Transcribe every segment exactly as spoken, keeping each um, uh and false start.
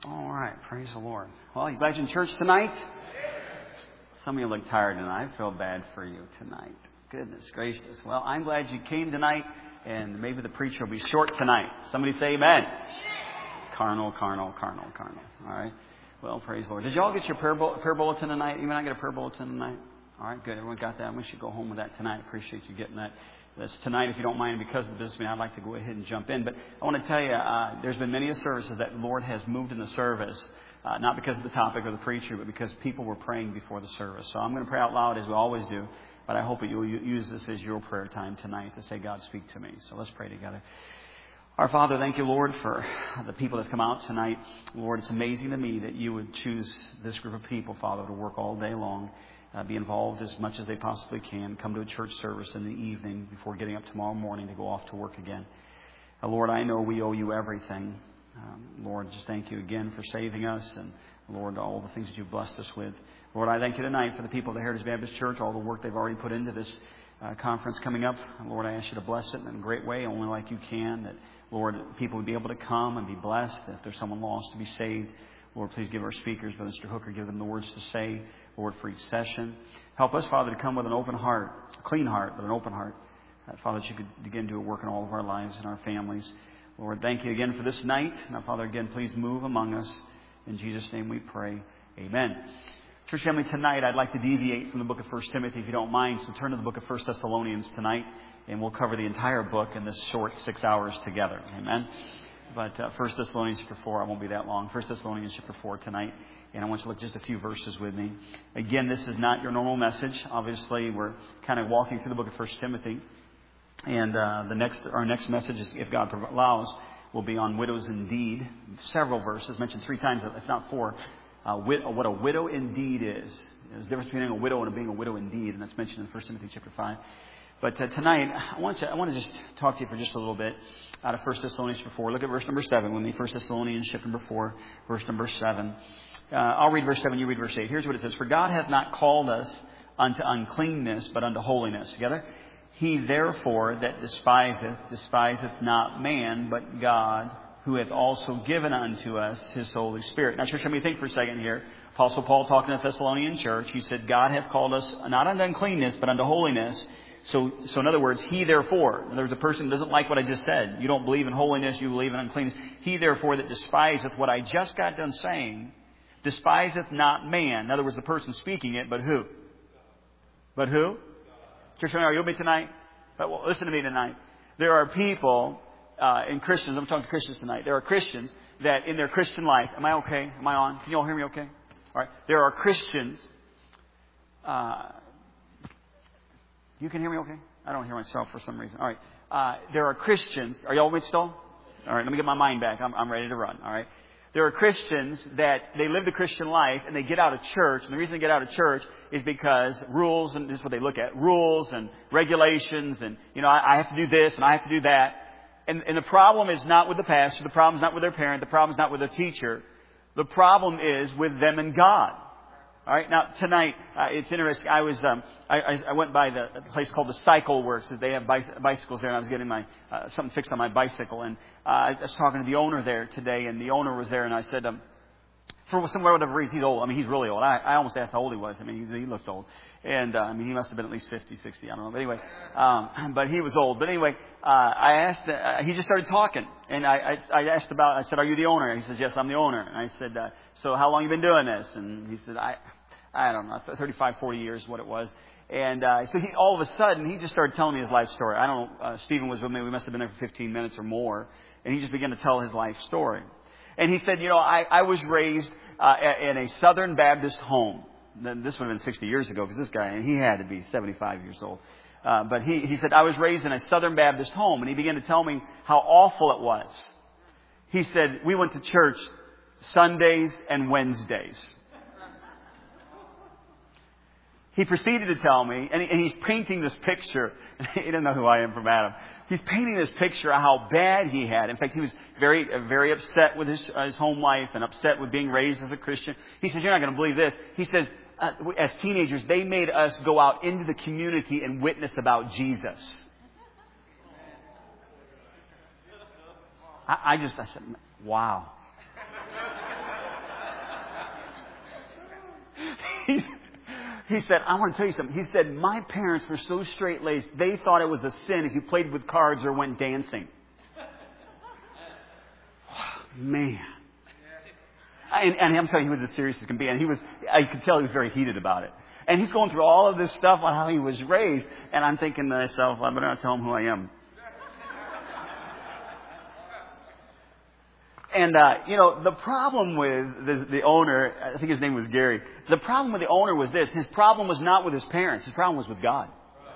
All right. Praise the Lord. Well, you glad you're in church tonight? Some of you look tired tonight. I feel bad for you tonight. Goodness gracious. Well, I'm glad you came tonight, and maybe the preacher will be short tonight. Somebody say amen. Amen. Carnal, carnal, carnal, carnal. All right. Well, praise the Lord. Did you all get your prayer, bull- prayer bulletin tonight? You not get a prayer bulletin tonight? All right, good. Everyone got that? We should go home with that tonight. Appreciate you getting that. That's tonight, if you don't mind, because of the business meeting, I'd like to go ahead and jump in. But I want to tell you, uh, there's been many services that the Lord has moved in the service, uh, not because of the topic or the preacher, but because people were praying before the service. So I'm going to pray out loud as we always do, but I hope that you'll use this as your prayer time tonight to say, God, speak to me. So let's pray together. Our Father, thank you, Lord, for the people that come out tonight. Lord, it's amazing to me that you would choose this group of people, Father, to work all day long. Uh, be involved as much as they possibly can. Come to a church service in the evening before getting up tomorrow morning to go off to work again. Uh, Lord, I know we owe you everything. Um, Lord, just thank you again for saving us. And Lord, all the things that you've blessed us with. Lord, I thank you tonight for the people of the Heritage Baptist Church, all the work they've already put into this uh, conference coming up. Lord, I ask you to bless it in a great way, only like you can. That, Lord, people would be able to come and be blessed. If there's someone lost, to be saved. Lord, please give our speakers, Brother Mister Hooker, give them the words to say, Lord, for each session. Help us, Father, to come with an open heart, a clean heart, but an open heart. Uh, Father, that you could begin to work in all of our lives and our families. Lord, thank you again for this night. Now, Father, again, please move among us. In Jesus' name we pray. Amen. Church family, tonight I'd like to deviate from the book of First Timothy, if you don't mind. So turn to the book of First Thessalonians tonight, and we'll cover the entire book in this short six hours together. Amen. But uh, First Thessalonians chapter four, I won't be that long. First Thessalonians chapter four tonight. And I want you to look just a few verses with me. Again, this is not your normal message. Obviously, we're kind of walking through the book of First Timothy. And uh, the next, our next message, is, if God allows, will be on widows indeed. Several verses, mentioned three times, if not four. Uh, wid- what a widow indeed is. There's a difference between being a widow and being a widow indeed. And that's mentioned in First Timothy chapter five. But uh, tonight, I want, to, I want to just talk to you for just a little bit out of First Thessalonians chapter four. Look at verse number seven with me. First Thessalonians chapter number four, verse number seven. Uh, I'll read verse seven, you read verse eight. Here's what it says. For God hath not called us unto uncleanness, but unto holiness. Together. He therefore that despiseth, despiseth not man, but God, who hath also given unto us his Holy Spirit. Now, church, let me think for a second here. Apostle Paul talking to the Thessalonian church. He said, God hath called us not unto uncleanness, but unto holiness. So, so in other words, he therefore, in other words, a person doesn't like what I just said. You don't believe in holiness, you believe in uncleanness. He therefore that despiseth what I just got done saying, despiseth not man. In other words, the person speaking it, but who? But who? Church, are you with me tonight? But, well, listen to me tonight. There are people, uh, in Christians, I'm talking to Christians tonight. There are Christians that in their Christian life, am I okay? Am I on? Can you all hear me okay? All right. There are Christians, uh, you can hear me okay? I don't hear myself for some reason. All right. Uh, there are Christians. Are y'all with me still? All right. Let me get my mind back. I'm, I'm ready to run. All right. There are Christians that they live the Christian life and they get out of church. And the reason they get out of church is because rules, and this is what they look at, rules and regulations. And, you know, I, I have to do this and I have to do that. And, and the problem is not with the pastor. The problem is not with their parent. The problem is not with their teacher. The problem is with them and God. All right. Now tonight, uh, it's interesting. I was, um, I, I went by the place called the Cycle Works. They have bicycles there, and I was getting my uh, something fixed on my bicycle. And uh, I was talking to the owner there today, and the owner was there, and I said, um, for some whatever reason, he's old. I mean, he's really old. I, I almost asked how old he was. I mean, he, he looked old, and uh, I mean, he must have been at least fifty, sixty. I don't know. But anyway, um, but he was old. But anyway, uh, I asked. Uh, he just started talking, and I, I, I asked about. I said, "Are you the owner?" And he says, "Yes, I'm the owner." And I said, uh, "So how long you been doing this?" And he said, "I." I don't know, thirty-five, forty years, what it was. And uh, so he, all of a sudden, he just started telling me his life story. I don't know, uh, Stephen was with me. We must have been there for fifteen minutes or more. And he just began to tell his life story. And he said, you know, I, I was raised uh, in a Southern Baptist home. Then this would have been sixty years ago, because this guy, he had to be seventy-five years old. Uh, but he, he said, I was raised in a Southern Baptist home. And he began to tell me how awful it was. He said, we went to church Sundays and Wednesdays. He proceeded to tell me, and, he, and he's painting this picture. He didn't know who I am from Adam. He's painting this picture of how bad he had. In fact, he was very, very upset with his, uh, his home life and upset with being raised as a Christian. He said, "You're not going to believe this." He said, uh, "As teenagers, they made us go out into the community and witness about Jesus." I, I just, I said, "Wow." he, he said, I want to tell you something. He said, my parents were so straight-laced, they thought it was a sin if you played with cards or went dancing. Man. And, and I'm telling you, he was as serious as can be. And he was, I could tell he was very heated about it. And he's going through all of this stuff on how he was raised. And I'm thinking to myself, I better not tell him who I am. And, uh, you know, the problem with the, the owner, I think his name was Gary. The problem with the owner was this. His problem was not with his parents. His problem was with God.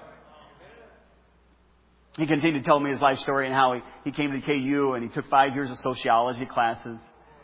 He continued to tell me his life story and how he, he came to K U and he took five years of sociology classes.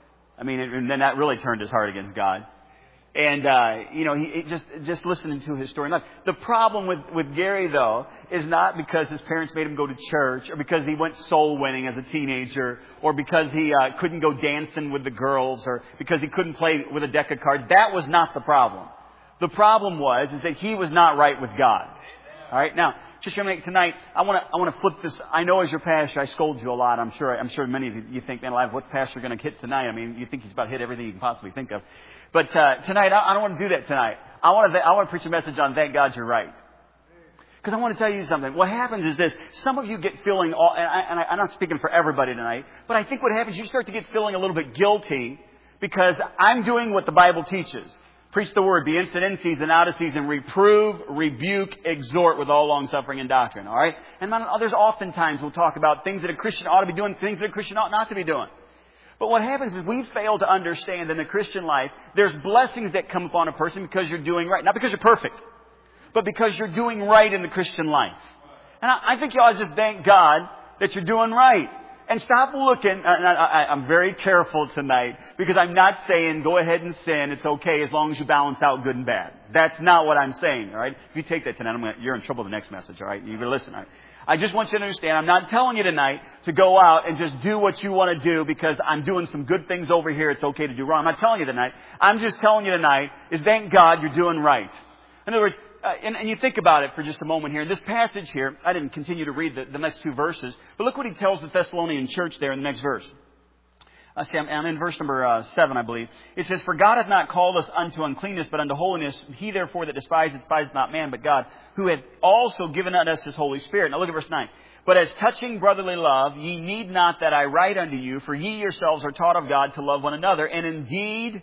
I mean, and then that really turned his heart against God. And, uh, you know, he it just, just listening to his story. The problem with, with Gary, though, is not because his parents made him go to church or because he went soul winning as a teenager or because he uh, couldn't go dancing with the girls or because he couldn't play with a deck of cards. That was not the problem. The problem was, is that he was not right with God. All right. Now, just tonight, I want to I want to flip this. I know as your pastor, I scold you a lot. I'm sure I'm sure many of you, you think, man, alive, what's pastor going to hit tonight? I mean, you think he's about to hit everything you can possibly think of. But uh, tonight, I, I don't want to do that tonight. I want to I want to preach a message on thank God you're right. Because I want to tell you something. What happens is this. Some of you get feeling, all, and, I, and I, I'm not speaking for everybody tonight, but I think what happens, you start to get feeling a little bit guilty because I'm doing what the Bible teaches. Preach the word, be instant in season, out of season, reprove, rebuke, exhort with all long suffering and doctrine. All right? And there's oftentimes we'll talk about things that a Christian ought to be doing, things that a Christian ought not to be doing. But what happens is we fail to understand in the Christian life, there's blessings that come upon a person because you're doing right. Not because you're perfect, but because you're doing right in the Christian life. And I, I think you ought to just thank God that you're doing right. And stop looking, and I, I, I'm very careful tonight, because I'm not saying go ahead and sin, it's okay as long as you balance out good and bad. That's not what I'm saying, all right? If you take that tonight, I'm gonna, you're in trouble the next message, all right? You better listen, all right? I just want you to understand, I'm not telling you tonight to go out and just do what you want to do because I'm doing some good things over here, it's okay to do wrong. I'm not telling you tonight. I'm just telling you tonight is thank God you're doing right. In other words, Uh, and, and you think about it for just a moment here. In this passage here, I didn't continue to read the, the next two verses, but look what he tells the Thessalonian church there in the next verse. Uh, see, I'm, I'm in verse number uh, seven, I believe. It says, "For God hath not called us unto uncleanness, but unto holiness. He therefore that despiseth, despiseth not man, but God, who hath also given unto us his Holy Spirit." Now look at verse nine. "But as touching brotherly love, ye need not that I write unto you, for ye yourselves are taught of God to love one another, and indeed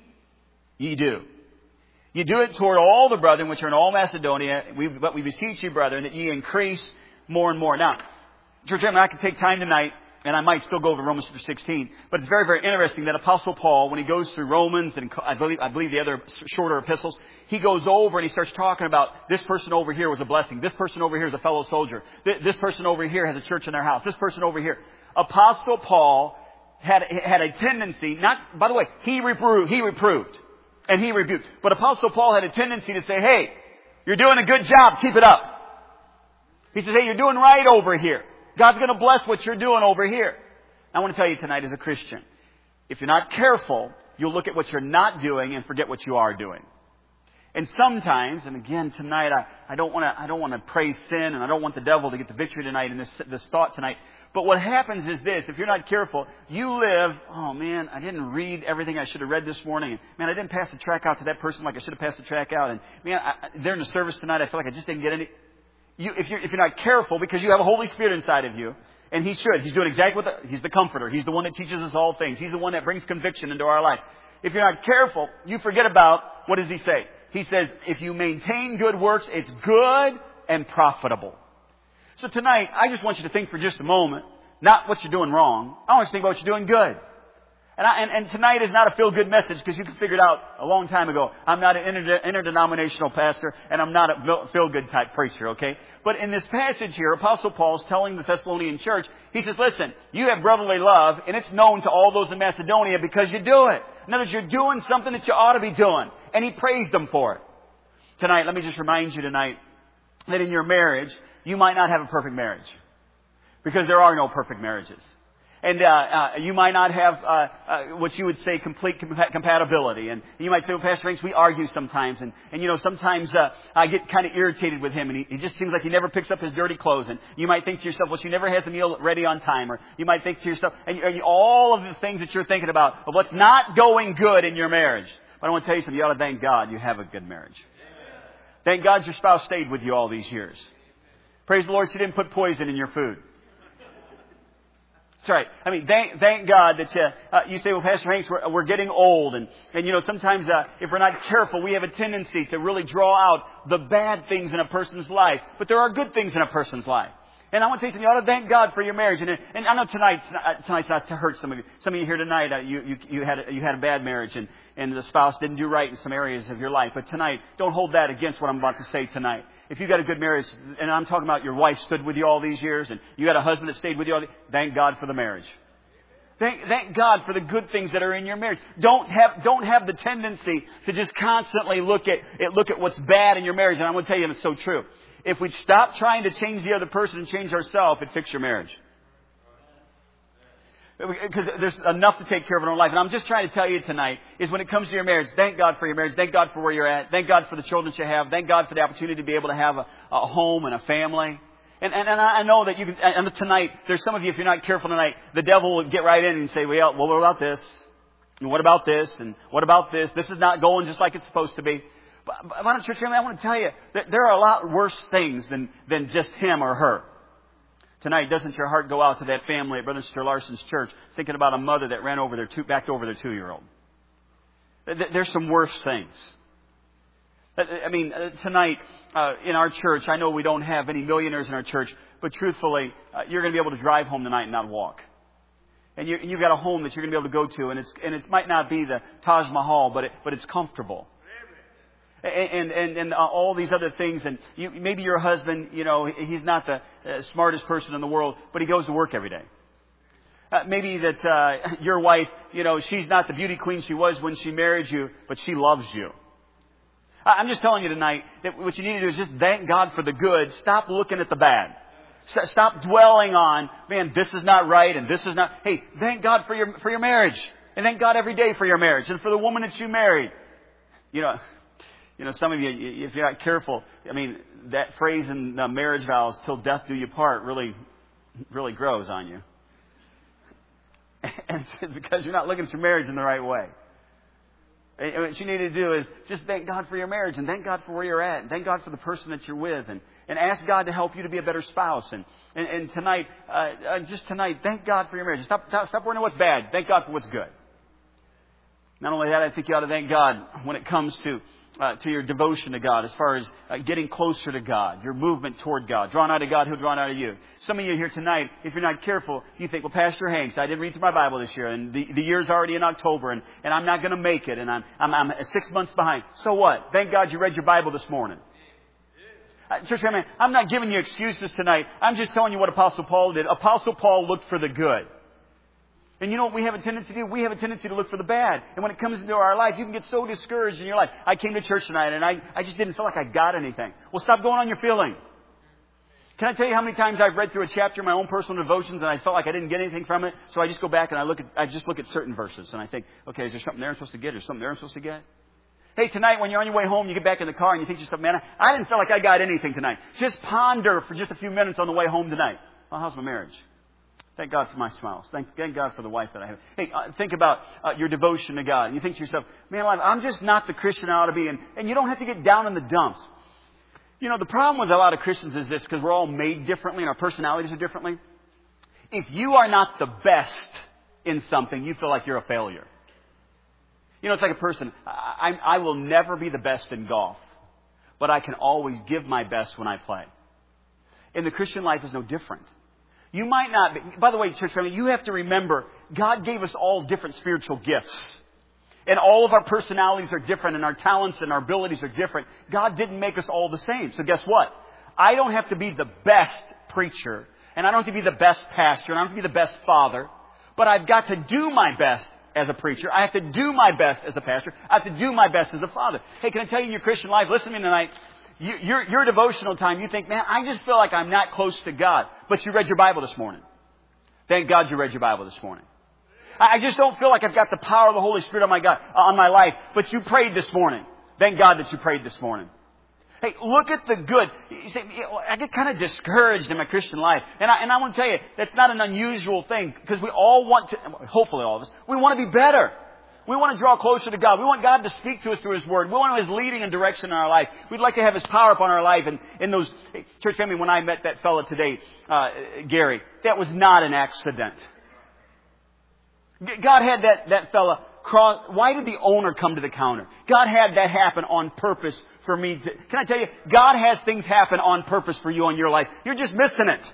ye do. You do it toward all the brethren which are in all Macedonia, we, but we beseech you, brethren, that ye increase more and more." Now, church, I could take time tonight, and I might still go over Romans sixteen, but it's very, very interesting that Apostle Paul, when he goes through Romans and I believe, I believe the other shorter epistles, he goes over and he starts talking about this person over here was a blessing. This person over here is a fellow soldier. This person over here has a church in their house. This person over here. Apostle Paul had, had a tendency, not, by the way, he reproved, he reproved. And he rebuked. But Apostle Paul had a tendency to say, hey, you're doing a good job. Keep it up. He says, hey, you're doing right over here. God's going to bless what you're doing over here. I want to tell you tonight as a Christian, if you're not careful, you'll look at what you're not doing and forget what you are doing. And sometimes, and again tonight, I, I don't want to I don't want to praise sin, and I don't want the devil to get the victory tonight in this this thought tonight. But what happens is this: if you're not careful, you live. Oh man, I didn't read everything I should have read this morning. Man, I didn't pass the track out to that person like I should have passed the track out. And man, I, they're in the service tonight. I feel like I just didn't get any. You, if you're if you're not careful, because you have a Holy Spirit inside of you, and He should. He's doing exactly what the, He's the Comforter. He's the one that teaches us all things. He's the one that brings conviction into our life. If you're not careful, you forget about, what does He say? He says, if you maintain good works, it's good and profitable. So tonight, I just want you to think for just a moment, not what you're doing wrong. I want you to think about what you're doing good. And, I, and, and tonight is not a feel-good message because you can figure it out a long time ago. I'm not an inter, interdenominational pastor and I'm not a feel-good type preacher, okay? But in this passage here, Apostle Paul is telling the Thessalonian church, he says, listen, you have brotherly love and it's known to all those in Macedonia because you do it. In other words, you're doing something that you ought to be doing. And he praised them for it. Tonight, let me just remind you tonight that in your marriage, you might not have a perfect marriage. Because there are no perfect marriages. And uh, uh, you might not have uh, uh, what you would say complete compa- compatibility. And you might say, well, Pastor Hanks, we argue sometimes. And, and you know, sometimes uh, I get kind of irritated with him. And he, he just seems like he never picks up his dirty clothes. And you might think to yourself, well, she never has the meal ready on time. Or you might think to yourself, and you, all of the things that you're thinking about of what's not going good in your marriage. But I want to tell you something. You ought to thank God you have a good marriage. Thank God your spouse stayed with you all these years. Praise the Lord she didn't put poison in your food. That's right. I mean, thank, thank God that you, uh, you say, well, Pastor Hanks, we're, we're getting old. And, and you know, sometimes uh, if we're not careful, we have a tendency to really draw out the bad things in a person's life. But there are good things in a person's life. And I want to tell you something. You ought to thank God for your marriage. And, and I know tonight, tonight's not to hurt some of you. Some of you here tonight, uh, you, you, you, had a, you had a bad marriage and, and the spouse didn't do right in some areas of your life. But tonight, don't hold that against what I'm about to say tonight. If you've got a good marriage, and I'm talking about your wife stood with you all these years, and you had a husband that stayed with you all these, thank God for the marriage. Thank, thank God for the good things that are in your marriage. Don't have, don't have the tendency to just constantly look at, at, look at what's bad in your marriage. And I'm going to tell you, and it's so true. If we stop trying to change the other person and change ourselves, it'd fix your marriage. Because there's enough to take care of in our life. And I'm just trying to tell you tonight is when it comes to your marriage, thank God for your marriage. Thank God for where you're at. Thank God for the children that you have. Thank God for the opportunity to be able to have a, a home and a family. And, and, and I know that you can, and tonight, there's some of you, if you're not careful tonight, the devil will get right in and say, well, well, what about this? And what about this? And what about this? This is not going just like it's supposed to be. But, but church family, I want to tell you that there are a lot worse things than, than just him or her. Tonight, doesn't your heart go out to that family at Brother and Sister Larson's church thinking about a mother that ran over their two, backed over their two-year-old? There's some worse things. I mean, tonight, uh, in our church, I know we don't have any millionaires in our church, but truthfully, uh, you're going to be able to drive home tonight and not walk. And you, you've got a home that you're going to be able to go to, and it's, and it might not be the Taj Mahal, but it, but it's comfortable. And, and, and all these other things. And you, maybe your husband, you know, he's not the uh, smartest person in the world, but he goes to work every day. Uh, maybe that uh, your wife, you know, she's not the beauty queen she was when she married you, but she loves you. I'm just telling you tonight that what you need to do is just thank God for the good. Stop looking at the bad. Stop dwelling on, man, this is not right and this is not. Hey, thank God for your for your marriage. And thank God every day for your marriage and for the woman that you married. You know, You know, some of you, if you're not careful, I mean, that phrase in the marriage vows, till death do you part, really, really grows on you. And it's because you're not looking at your marriage in the right way. And what you need to do is just thank God for your marriage and thank God for where you're at and thank God for the person that you're with and, and ask God to help you to be a better spouse. And, and, and tonight, uh, just tonight, thank God for your marriage. Stop, stop, stop worrying what's bad. Thank God for what's good. Not only that, I think you ought to thank God when it comes to Uh, to your devotion to God, as far as uh, getting closer to God, your movement toward God. Drawn out of God, He'll draw out of you. Some of you here tonight, if you're not careful, you think, well, Pastor Hanks, I didn't read through my Bible this year, and the, the year's already in October, and, and I'm not going to make it, and I'm, I'm, I'm six months behind. So what? Thank God you read your Bible this morning. Uh, church family, I'm not giving you excuses tonight. I'm just telling you what Apostle Paul did. Apostle Paul looked for the good. And you know what we have a tendency to do? We have a tendency to look for the bad. And when it comes into our life, you can get so discouraged in your life. I came to church tonight and I, I just didn't feel like I got anything. Well, stop going on your feeling. Can I tell you how many times I've read through a chapter of my own personal devotions and I felt like I didn't get anything from it? So I just go back and I look at, I just look at certain verses and I think, okay, is there something there I'm supposed to get? Is there something there I'm supposed to get? Hey, tonight when you're on your way home, you get back in the car and you think to yourself, man, I, I didn't feel like I got anything tonight. Just ponder for just a few minutes on the way home tonight. Well, how's my marriage? Thank God for my smiles. Thank, thank God for the wife that I have. Hey, uh, think about uh, your devotion to God. And you think to yourself, man, I'm just not the Christian I ought to be. And, and you don't have to get down in the dumps. You know, the problem with a lot of Christians is this, because we're all made differently and our personalities are differently. If you are not the best in something, you feel like you're a failure. You know, it's like a person. I, I will never be the best in golf, but I can always give my best when I play. And the Christian life is no different. You might not be. By the way, church family, you have to remember, God gave us all different spiritual gifts. And all of our personalities are different and our talents and our abilities are different. God didn't make us all the same. So guess what? I don't have to be the best preacher and I don't have to be the best pastor and I don't have to be the best father. But I've got to do my best as a preacher. I have to do my best as a pastor. I have to do my best as a father. Hey, can I tell you in your Christian life, listen to me tonight. You, your, your devotional time, you think, man, I just feel like I'm not close to God. But you read your Bible this morning. Thank God you read your Bible this morning. I, I just don't feel like I've got the power of the Holy Spirit on my God, on my life. But you prayed this morning. Thank God that you prayed this morning. Hey, look at the good. You say, I get kind of discouraged in my Christian life. And I, and I want to tell you, that's not an unusual thing. Because we all want to, hopefully all of us, we want to be better. We want to draw closer to God. We want God to speak to us through His Word. We want His leading and direction in our life. We'd like to have His power upon our life. And in those, church family, when I met that fellow today, uh, Gary, that was not an accident. God had that, that fella cross. Why did the owner come to the counter? God had that happen on purpose for me. To, can I tell you, God has things happen on purpose for you in your life. You're just missing it.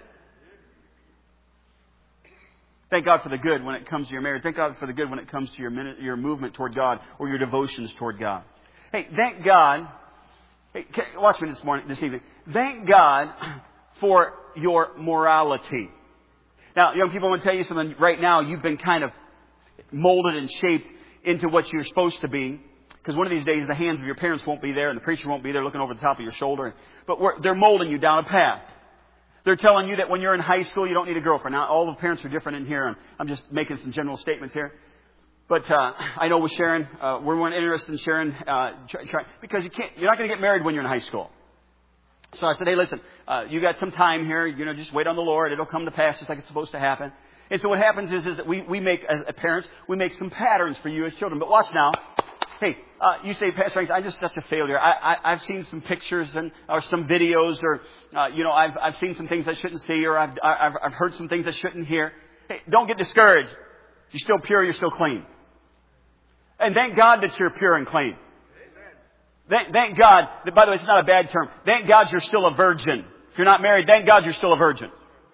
Thank God for the good when it comes to your marriage. Thank God for the good when it comes to your minute, your movement toward God or your devotions toward God. Hey, thank God. Hey, watch me this morning, this evening. Thank God for your morality. Now, young people, I want to tell you something. Right now, you've been kind of molded and shaped into what you're supposed to be. Because one of these days, the hands of your parents won't be there and the preacher won't be there looking over the top of your shoulder. But we're, they're molding you down a path. They're telling you that when you're in high school, you don't need a girlfriend. Now, all the parents are different in here. And I'm just making some general statements here. But uh, I know with Sharon, uh, we're interested in Sharon uh, try, try, because you can't. You're not going to get married when you're in high school. So I said, hey, listen, uh, you got some time here. You know, just wait on the Lord. It'll come to pass just like it's supposed to happen. And so what happens is, is that we, we make, as parents, we make some patterns for you as children. But watch now. Hey, uh, you say, Pastor Frank, I'm just such a failure. I, I, I've seen some pictures and or some videos, or uh, you know, I've I've seen some things I shouldn't see, or I've I've, I've heard some things I shouldn't hear. Hey, don't get discouraged. You're still pure. You're still clean. And thank God that you're pure and clean. Thank, thank God that, by the way, it's not a bad term. Thank God you're still a virgin. If you're not married, thank God you're still a virgin.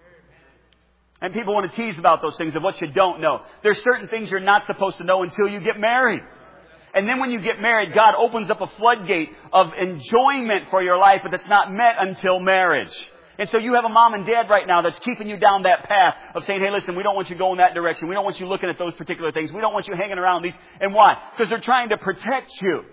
And people want to tease about those things of what you don't know. There's certain things you're not supposed to know until you get married. And then when you get married, God opens up a floodgate of enjoyment for your life, but that's not met until marriage. And so you have a mom and dad right now that's keeping you down that path of saying, hey, listen, we don't want you going that direction. We don't want you looking at those particular things. We don't want you hanging around these. And why? Because they're trying to protect you.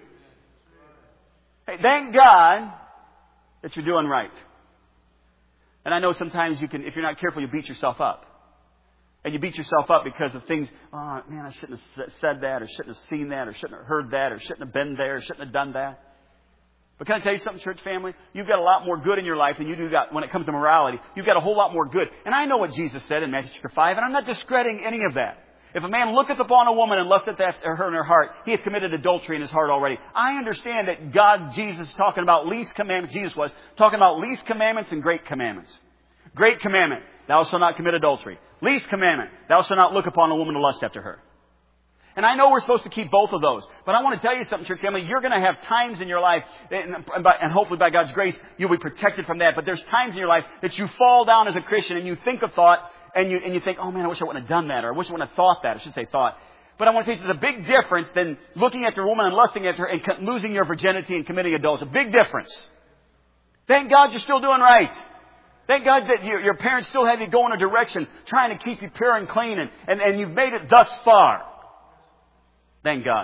Hey, thank God that you're doing right. And I know sometimes you can, if you're not careful, you beat yourself up. And you beat yourself up because of things, oh, man, I shouldn't have said that, or shouldn't have seen that, or shouldn't have heard that, or shouldn't have been there, or shouldn't have done that. But can I tell you something, church family? You've got a lot more good in your life than you do got when it comes to morality. You've got a whole lot more good. And I know what Jesus said in Matthew chapter five, and I'm not discrediting any of that. If a man looketh upon a woman and lusteth after her in her heart, he hath committed adultery in his heart already. I understand that God, Jesus, is talking about least commandments. Jesus was talking about least commandments and great commandments. Great commandment, thou shalt not commit adultery. Least commandment, thou shalt not look upon a woman to lust after her. And I know we're supposed to keep both of those. But I want to tell you something, church family. You're going to have times in your life, and hopefully by God's grace, you'll be protected from that. But there's times in your life that you fall down as a Christian and you think a thought and you, and you think, oh man, I wish I wouldn't have done that. Or I wish I wouldn't have thought that. I should say thought. But I want to tell you there's a big difference than looking at your woman and lusting after her and losing your virginity and committing adultery. A big difference. Thank God you're still doing right. Thank God that your, your parents still have you go in a direction trying to keep you pure and clean, and, and, and you've made it thus far. Thank God.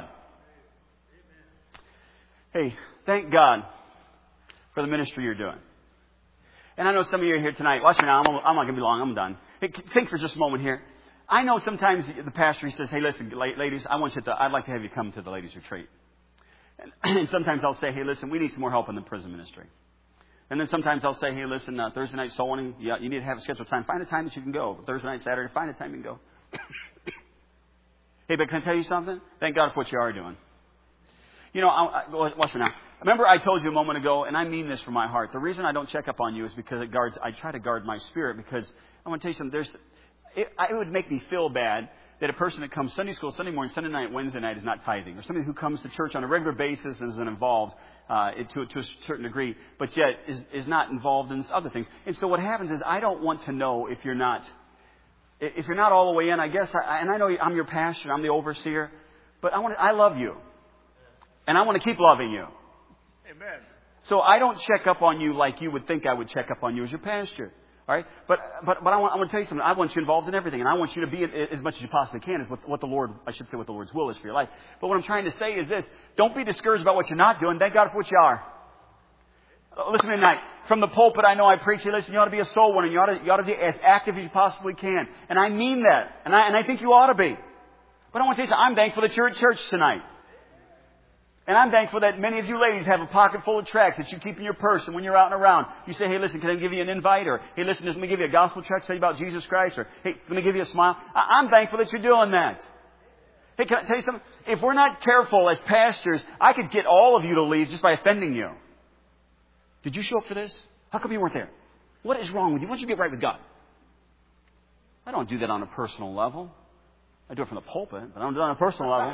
Hey, thank God for the ministry you're doing. And I know some of you are here tonight. Watch me now. I'm, I'm not going to be long. I'm done. Hey, think for just a moment here. I know sometimes the pastor, he says, hey, listen, ladies, I want you to, I'd like to have you come to the ladies' retreat. And, and sometimes I'll say, hey, listen, we need some more help in the prison ministry. And then sometimes I'll say, hey, listen, uh, Thursday night soul winning, yeah, you need to have a scheduled time. Find a time that you can go. Thursday night, Saturday, find a time you can go. Hey, but can I tell you something? Thank God for what you are doing. You know, I, I, watch me now. Remember I told you a moment ago, and I mean this from my heart. The reason I don't check up on you is because it guards, I try to guard my spirit, because I want to tell you something. There's, it, it would make me feel bad that a person that comes Sunday school, Sunday morning, Sunday night, Wednesday night is not tithing. Or somebody who comes to church on a regular basis and is involved uh, to, to a certain degree, but yet is, is not involved in other things. And so what happens is I don't want to know if you're not, if you're not all the way in, I guess, I, and I know I'm your pastor, I'm the overseer, but I want to, I love you. And I want to keep loving you. Amen. So I don't check up on you like you would think I would check up on you as your pastor. All right? But but but I want, I want to tell you something. I want you involved in everything. And I want you to be as much as you possibly can is what, what the Lord, I should say what the Lord's will is for your life. But what I'm trying to say is this. Don't be discouraged about what you're not doing. Thank God for what you are. Listen to me tonight. From the pulpit, I know I preach. You listen, you ought to be a soul winner. You ought to, you ought to be as active as you possibly can. And I mean that. And I, and I think you ought to be. But I want to tell you something. I'm thankful that you're at church tonight. And I'm thankful that many of you ladies have a pocket full of tracts that you keep in your purse. And when you're out and around, you say, hey, listen, can I give you an invite? Or, hey, listen, let me give you a gospel tract, tell you about Jesus Christ. Or, hey, let me give you a smile. I'm thankful that you're doing that. Hey, can I tell you something? If we're not careful as pastors, I could get all of you to leave just by offending you. Did you show up for this? How come you weren't there? What is wrong with you? Why don't you get right with God? I don't do that on a personal level. I do it from the pulpit, but I don't do it on a personal level.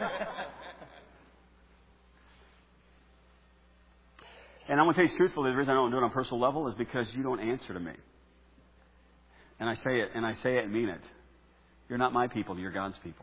And I'm going to tell you truthfully, the reason I don't do it on a personal level is because you don't answer to me. And I say it, and I say it and mean it. You're not my people, you're God's people.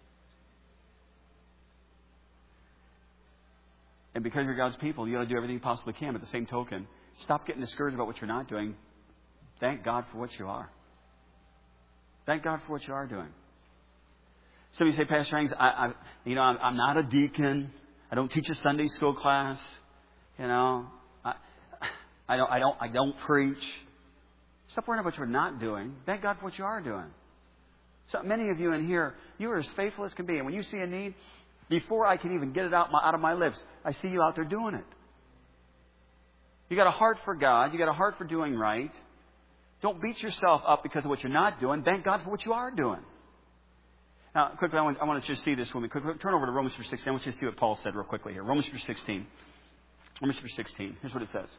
And because you're God's people, you got to do everything you possibly can. But at the same token, stop getting discouraged about what you're not doing. Thank God for what you are. Thank God for what you are doing. Some of you say, Pastor Hanks, I, I, you know, I'm, I'm not a deacon. I don't teach a Sunday school class. You know, I, I don't, I don't, I don't preach. Stop worrying about what you're not doing. Thank God for what you are doing. So many of you in here, you are as faithful as can be. And when you see a need, before I can even get it out, my, out of my lips, I see you out there doing it. You got a heart for God. You got a heart for doing right. Don't beat yourself up because of what you're not doing. Thank God for what you are doing. Now, quickly, I want, I want you to see this with me. Quickly, turn over to Romans chapter sixteen. I want you to see what Paul said real quickly here. Romans chapter sixteen. Romans chapter sixteen. Here's what it says.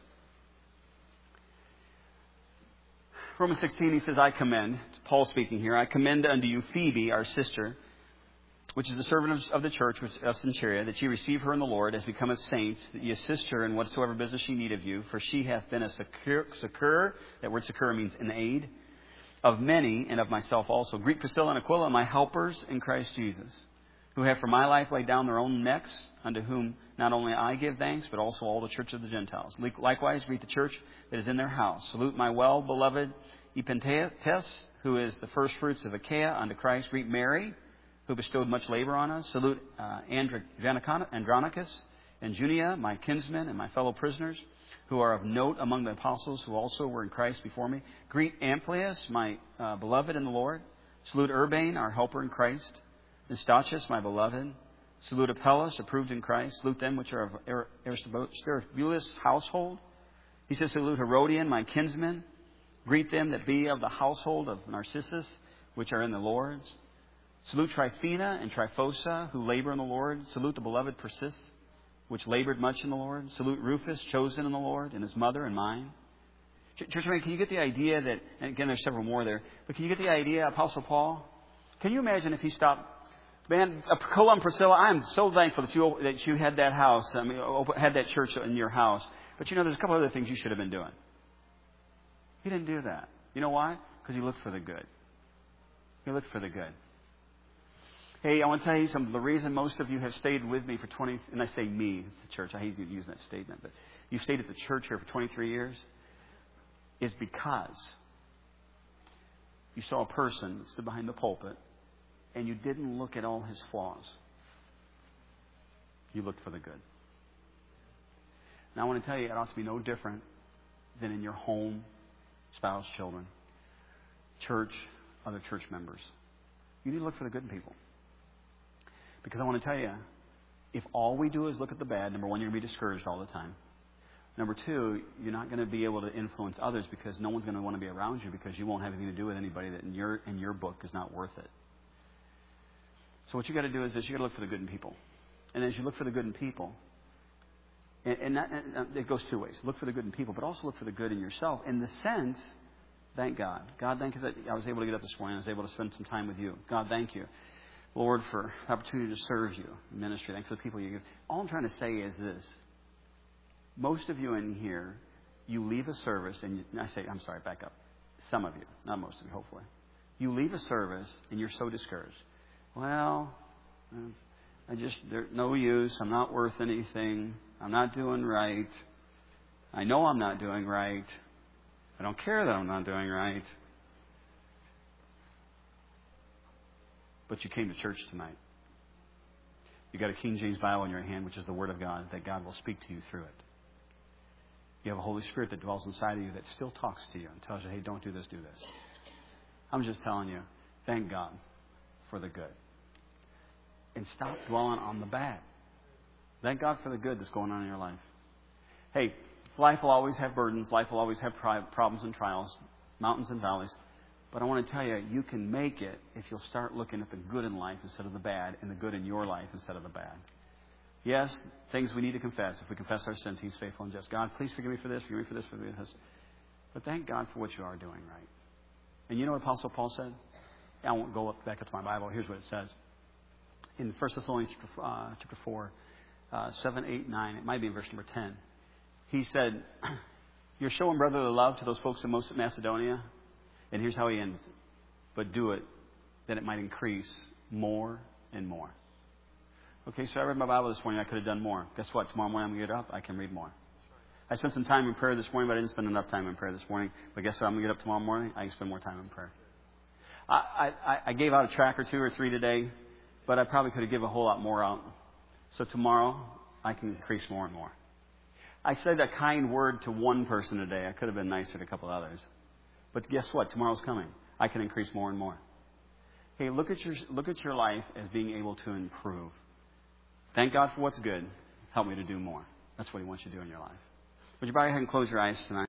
Romans sixteen, he says, I commend, it's Paul speaking here, I commend unto you Phoebe, our sister, which is the servant of, of the church which, of Cenchrea, that ye receive her in the Lord as becometh saints, that ye assist her in whatsoever business she need of you, for she hath been a succor, succor, that word succor means an aid, of many and of myself also. Greet Priscilla and Aquila, my helpers in Christ Jesus, who have for my life laid down their own necks, unto whom not only I give thanks, but also all the church of the Gentiles. Likewise, greet the church that is in their house. Salute my well-beloved Epentheus, who is the firstfruits of Achaia unto Christ. Greet Mary, who bestowed much labor on us. Salute uh, Andronicus and Junia, my kinsmen and my fellow prisoners, who are of note among the apostles, who also were in Christ before me. Greet Amplias, my uh, beloved in the Lord. Salute Urbane, our helper in Christ. Eustachius, my beloved. Salute Apelles, approved in Christ. Salute them which are of Aristobulus' household. He says, salute Herodian, my kinsman. Greet them that be of the household of Narcissus, which are in the Lord's. Salute Tryphena and Tryphosa, who labor in the Lord. Salute the beloved Persis, which labored much in the Lord. Salute Rufus, chosen in the Lord, and his mother and mine. Church, can you get the idea that, and again, there's several more there, but can you get the idea, Apostle Paul? Can you imagine if he stopped? Man, Aquila and Priscilla, I am so thankful that you that you had that house, I mean, had that church in your house. But you know, there's a couple other things you should have been doing. He didn't do that. You know why? Because he looked for the good. He looked for the good. Hey, I want to tell you something. The reason most of you have stayed with me for twenty, and I say me, it's the church. I hate to use that statement, but you've stayed at the church here for twenty-three years, is because you saw a person that stood behind the pulpit and you didn't look at all his flaws. You looked for the good. Now, I want to tell you, it ought to be no different than in your home, spouse, children, church, other church members. You need to look for the good in people. Because I want to tell you, if all we do is look at the bad, number one, you're going to be discouraged all the time. Number two, you're not going to be able to influence others because no one's going to want to be around you because you won't have anything to do with anybody that in your in your book is not worth it. So what you got to do is this: you got to look for the good in people. And as you look for the good in people, and, and, that, and it goes two ways: look for the good in people, but also look for the good in yourself. In the sense, thank God, God, thank you that I was able to get up this morning. I was able to spend some time with you. God, thank you, Lord, for the opportunity to serve you in ministry. Thanks for the people you give. All I'm trying to say is this. Most of you in here, you leave a service, and you, I say, I'm sorry, back up. Some of you, not most of you, hopefully. You leave a service, and you're so discouraged. Well, I just, there's no use. I'm not worth anything. I'm not doing right. I know I'm not doing right. I don't care that I'm not doing right. But you came to church tonight. You got a King James Bible in your hand, which is the Word of God, that God will speak to you through it. You have a Holy Spirit that dwells inside of you that still talks to you and tells you, hey, don't do this, do this. I'm just telling you, thank God for the good. And stop dwelling on the bad. Thank God for the good that's going on in your life. Hey, life will always have burdens. Life will always have problems and trials, mountains and valleys. But I want to tell you, you can make it if you'll start looking at the good in life instead of the bad, and the good in your life instead of the bad. Yes, things we need to confess. If we confess our sins, He's faithful and just. God, please forgive me for this, forgive me for this, forgive me for this. But thank God for what you are doing right. And you know what Apostle Paul said? I won't go up, back up to my Bible. Here's what it says. In First Thessalonians uh, chapter four, uh, seven, eight, nine, it might be in verse number ten. He said, you're showing brotherly love to those folks in Macedonia. And here's how he ends. But do it that it might increase more and more. Okay, so I read my Bible this morning. I could have done more. Guess what? Tomorrow morning I'm going to get up. I can read more. I spent some time in prayer this morning, but I didn't spend enough time in prayer this morning. But guess what? I'm going to get up tomorrow morning. I can spend more time in prayer. I, I, I gave out a track or two or three today, but I probably could have given a whole lot more out. So tomorrow I can increase more and more. I said a kind word to one person today. I could have been nicer to a couple others. But guess what? Tomorrow's coming. I can increase more and more. Hey, look at your look at your life as being able to improve. Thank God for what's good. Help me to do more. That's what He wants you to do in your life. Would you bow your head and close your eyes tonight?